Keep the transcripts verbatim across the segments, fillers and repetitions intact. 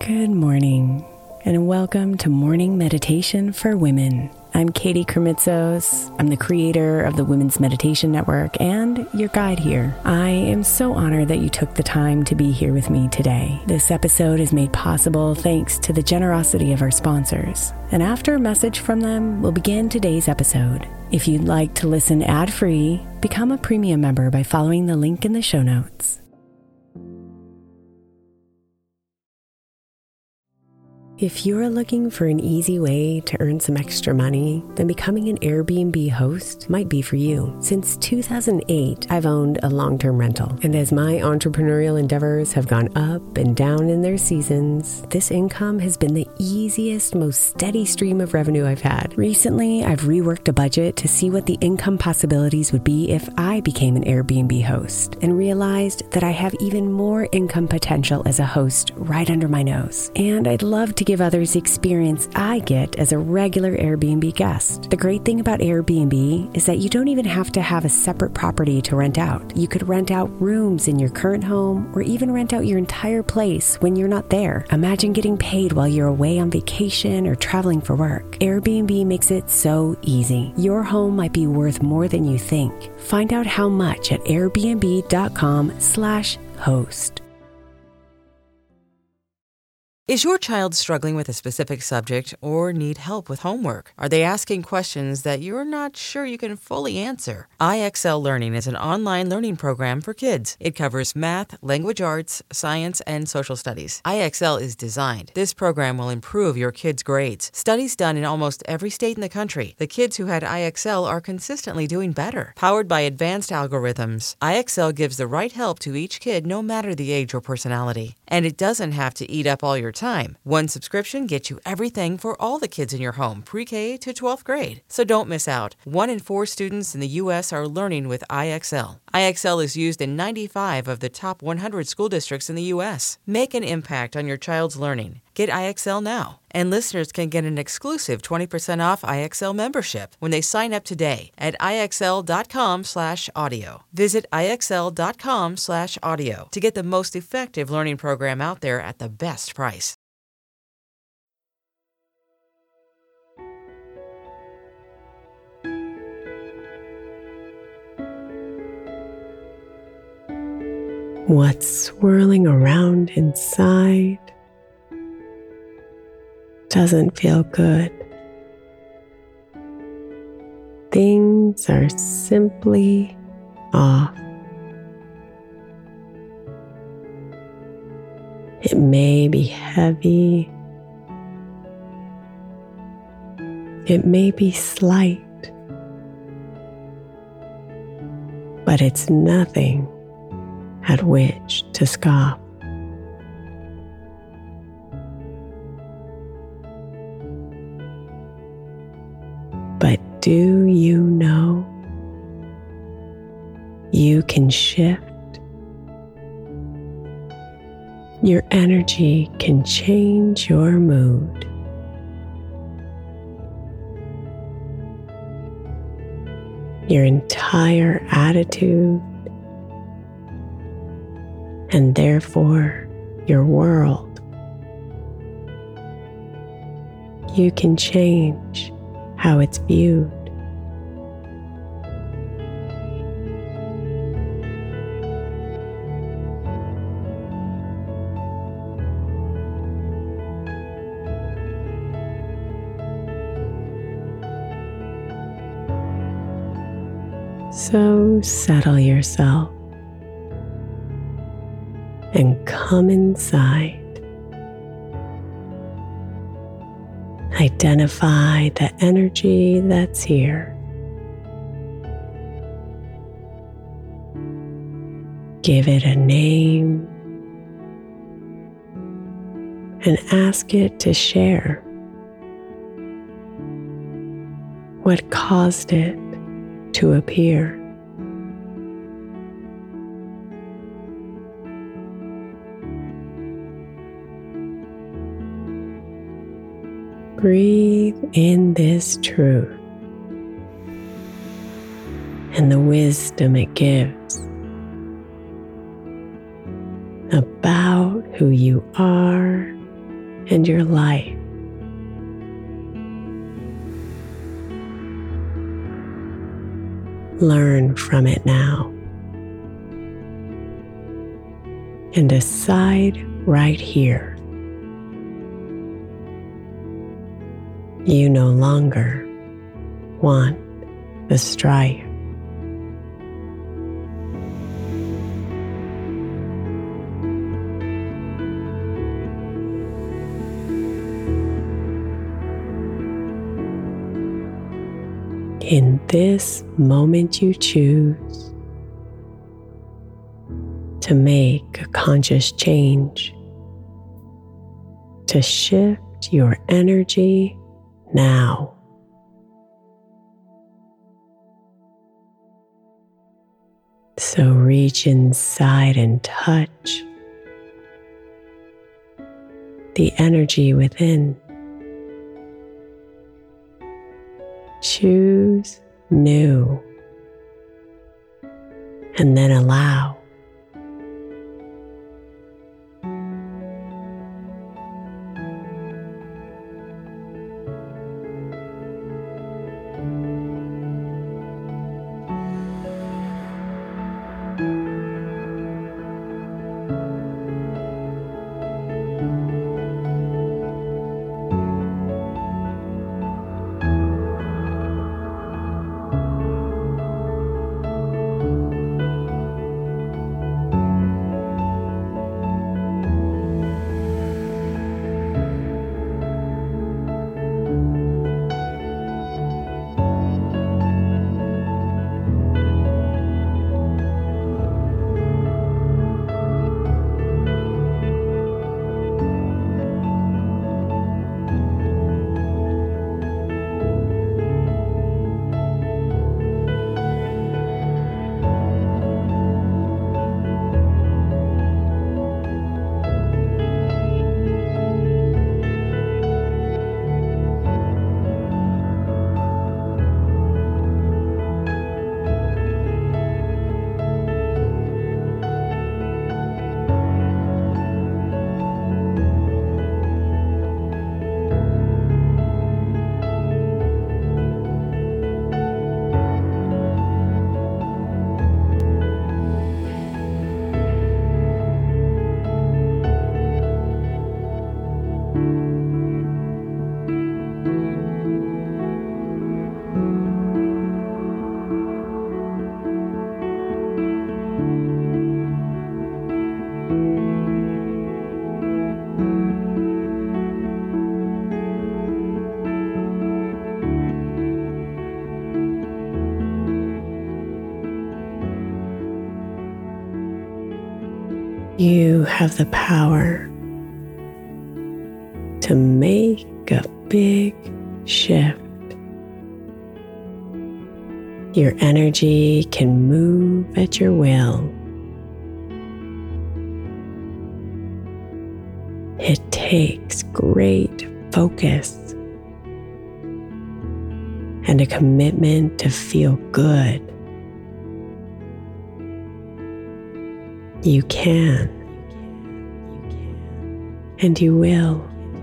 Good morning, and welcome to Morning Meditation for Women. I'm Katie Kremitzos. I'm the creator of the Women's Meditation Network and your guide here. I am so honored that you took the time to be here with me today. This episode is made possible thanks to the generosity of our sponsors. And after a message from them, we'll begin today's episode. If you'd like to listen ad-free, become a premium member by following the link in the show notes. If you're looking for an easy way to earn some extra money, then becoming an Airbnb host might be for you. Since two thousand eight, I've owned a long-term rental. And as my entrepreneurial endeavors have gone up and down in their seasons, this income has been the easiest, most steady stream of revenue I've had. Recently, I've reworked a budget to see what the income possibilities would be if I became an Airbnb host, and realized that I have even more income potential as a host right under my nose. And I'd love to give others the experience I get as a regular Airbnb guest. The great thing about Airbnb is that you don't even have to have a separate property to rent out. You could rent out rooms in your current home or even rent out your entire place when you're not there. Imagine getting paid while you're away on vacation or traveling for work. Airbnb makes it so easy. Your home might be worth more than you think. Find out how much at airbnb.com slash host. Is your child struggling with a specific subject or need help with homework? Are they asking questions that you're not sure you can fully answer? I X L Learning is an online learning program for kids. It covers math, language arts, science, and social studies. I X L is designed. This program will improve your kids' grades. Studies done in almost every state in the country. The kids who had I X L are consistently doing better. Powered by advanced algorithms, I X L gives the right help to each kid no matter the age or personality. And it doesn't have to eat up all your time. One subscription gets you everything for all the kids in your home, pre-K to twelfth grade. So don't miss out. One in four students in the U S are learning with I X L. I X L is used in ninety-five of the top one hundred school districts in the U S. Make an impact on your child's learning. Get I X L now. And listeners can get an exclusive twenty percent off I X L membership when they sign up today at IXL.com slash audio. Visit IXL.com slash audio to get the most effective learning program out there at the best price. What's swirling around inside doesn't feel good. Things are simply off. It may be heavy. It may be slight. But it's nothing at which to scoff. But do you know you can shift? Your energy can change your mood. Your entire attitude, and therefore your world. You can change how it's viewed. So settle yourself and come inside. Identify the energy that's here. Give it a name and ask it to share what caused it to appear. Breathe in this truth and the wisdom it gives about who you are and your life. Learn from it now and decide right here you no longer want the strife. In this moment, you choose to make a conscious change, to shift your energy now. So reach inside and touch the energy within. Choose new and then allow. You have the power to make a big shift. Your energy can move at your will. It takes great focus and a commitment to feel good. You can, and you will.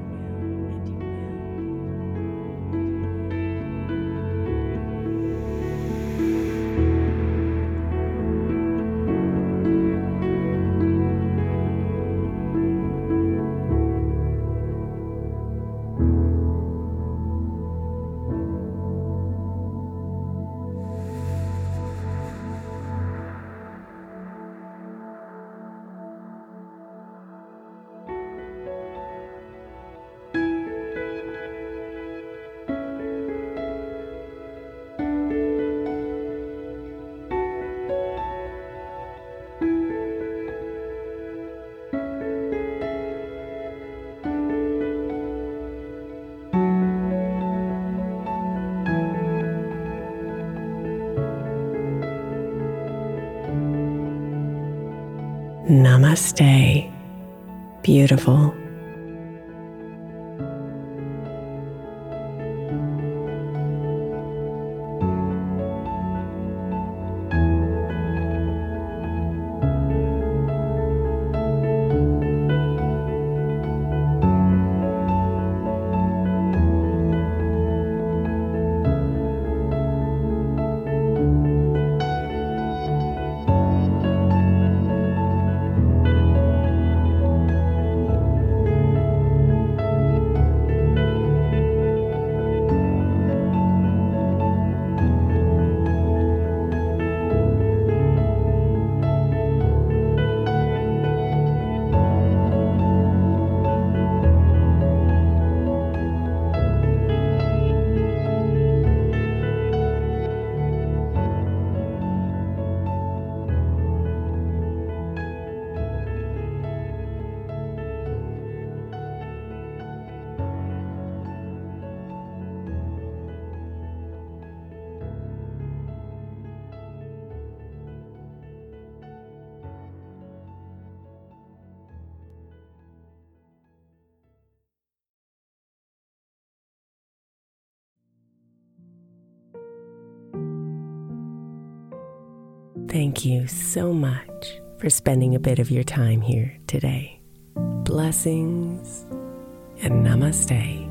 Namaste, beautiful. Thank you so much for spending a bit of your time here today. Blessings and namaste.